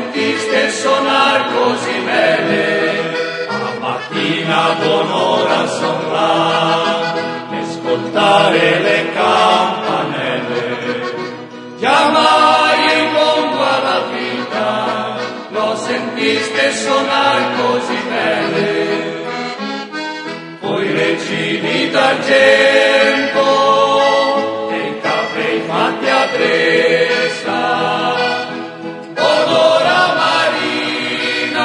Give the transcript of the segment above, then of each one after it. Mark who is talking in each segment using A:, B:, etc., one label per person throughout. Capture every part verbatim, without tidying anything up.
A: sentiste sonar così bene, a mattina buon'ora son là, e ascoltare le campanelle. Già mai in mondo alla vita lo sentiste sonar così bene, voi regini d'argento e i capelli fatti a Bresa, onora marina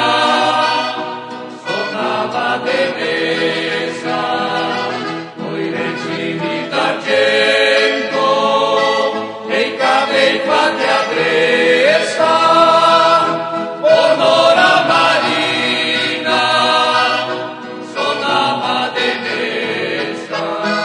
A: suonava de mesa, voi regini d'argento e i capelli fatti a Bresa, onora marina suonava de mesa.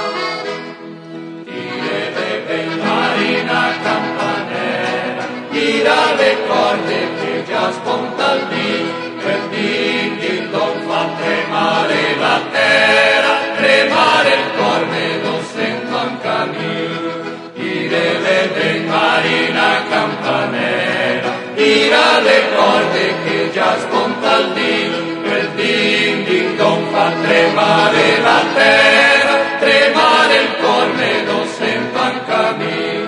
A: Tire le marina campanella, tira le corde che già spunta il dì, per din din don fa tremare la terra, tremare il cor me lo sento anche mio. Tire le marina campanella, tira le corde che già spunta il dì, per din din don fa tremare la terra, tremare il cor me lo sento anche mio.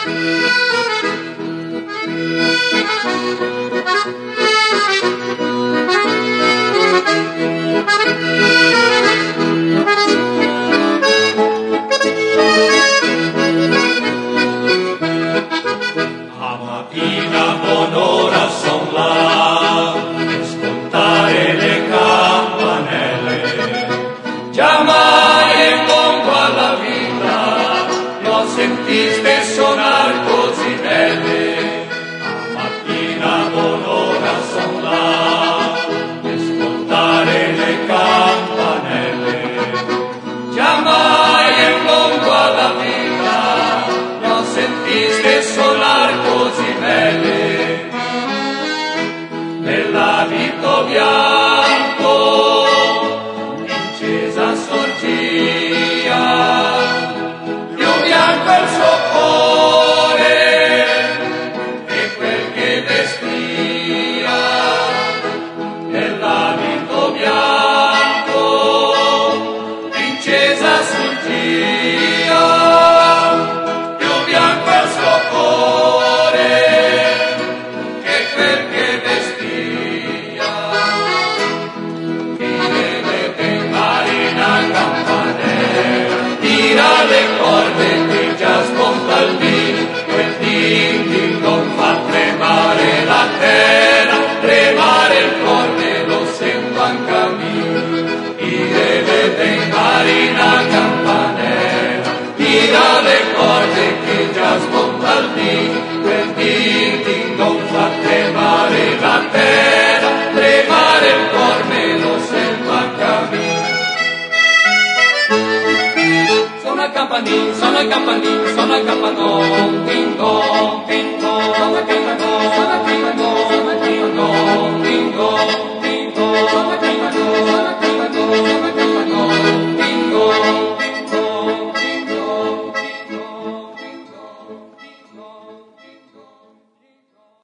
A: A mattina buon'ora son là, e ascoltare le campanelle. Già mai in mondo alla vita lo sentiste sonar così bene, a mattina buon'ora son là, e ascoltare le campanelle. Già mai in mondo alla vita lo sentiste sonar così bene, nell'abito bianco incesa sorgia, più bianco il suo cuore che quel che vestia, nell'abito bianco incesa sorgia, più bianco il suo cuore che quel che vestia. Tire marina campanella, tira le corde che già spunta il dì, quel din din don fa tremare la terra, tremare il cor me lo sento anche mio. Tire marina campanella, tira le corde che già spunta il dì, quel din din don fa tremare la terra, tremare il cor me lo sento anche mio. Sono il campanile, sono il campanile, sono il campanone, ding dong, ding